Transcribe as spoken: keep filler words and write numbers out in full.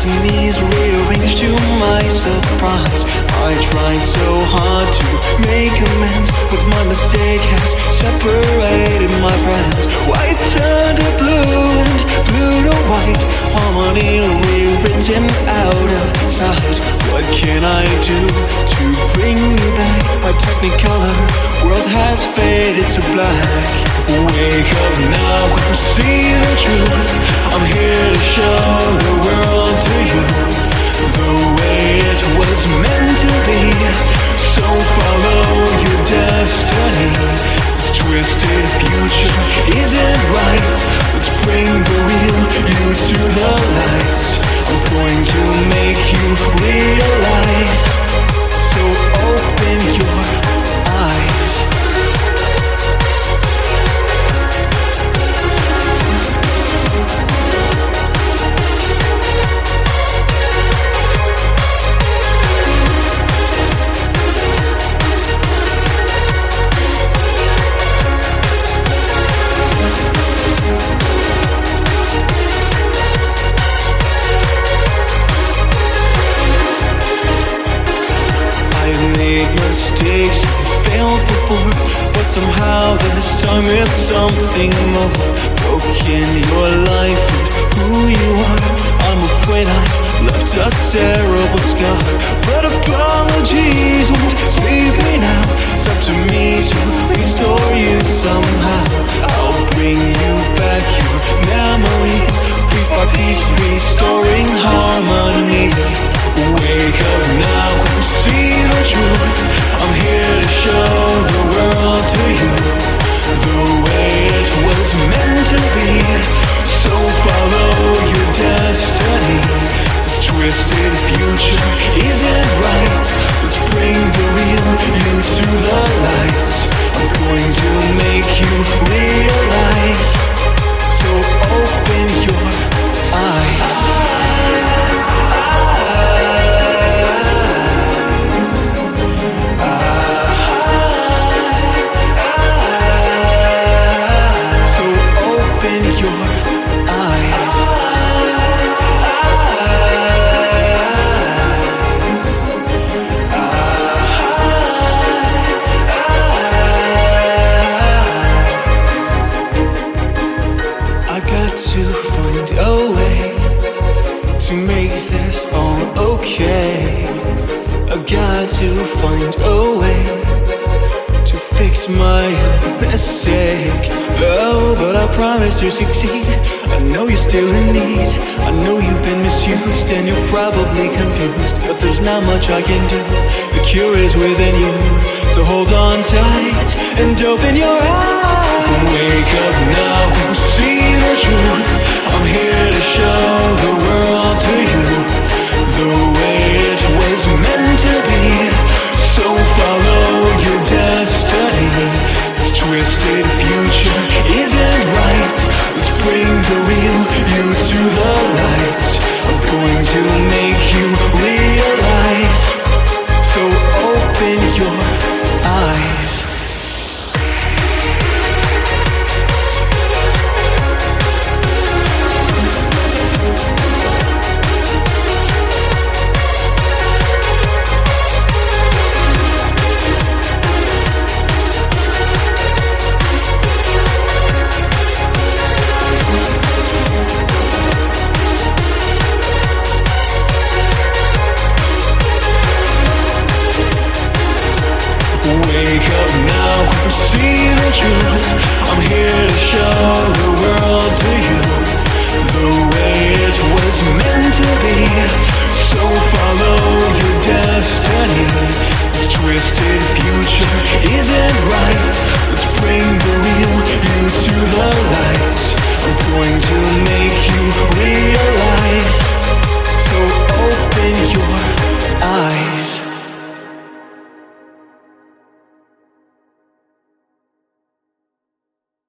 destinies rearranged to my surprise. I tried so hard to make amends, but my mistake has separated my friends. White turned to blue and blue to white, harmony rewritten out of sight. What can I do to bring you back? My technicolor world has faded to black. Wake up now and see the truth. I'm here to show the world to you the way it was meant to be. So follow your destiny. This twisted future isn't right. Let's bring the real you to the light. I'm going to make you realize. So open your eyes. Mistakes failed before, but somehow this time it's something more. Broken your life and who you are. I'm afraid I left a terrible scar, but apologies won't save me now. It's up to me to restore you somehow. I'll bring you back your memories, piece by piece, restoring harmony. Wake up now and see the truth. I'm here to show the world to you the way it was meant to be. So follow your destiny. This twisted future isn't right. Let's bring the real you to the light. I'm going to make you realize. So open your eyes. I've got to find a way to fix my mistake. Oh, but I promise to succeed. I know you're still in need. I know you've been misused and you're probably confused, but there's not much I can do. The cure is within you, so hold on tight and open your eyes. Wake up now and see the truth. I'm here to show the world to you the way it was meant to be. So follow your destiny. This twisted future isn't right. Let's bring the real you to the light. I'm going to make you realize. So open your eyes. Wake up now and see the truth. I'm here to show the world to you the way it was meant to be. So follow your destiny. This twisted future isn't right. Let's bring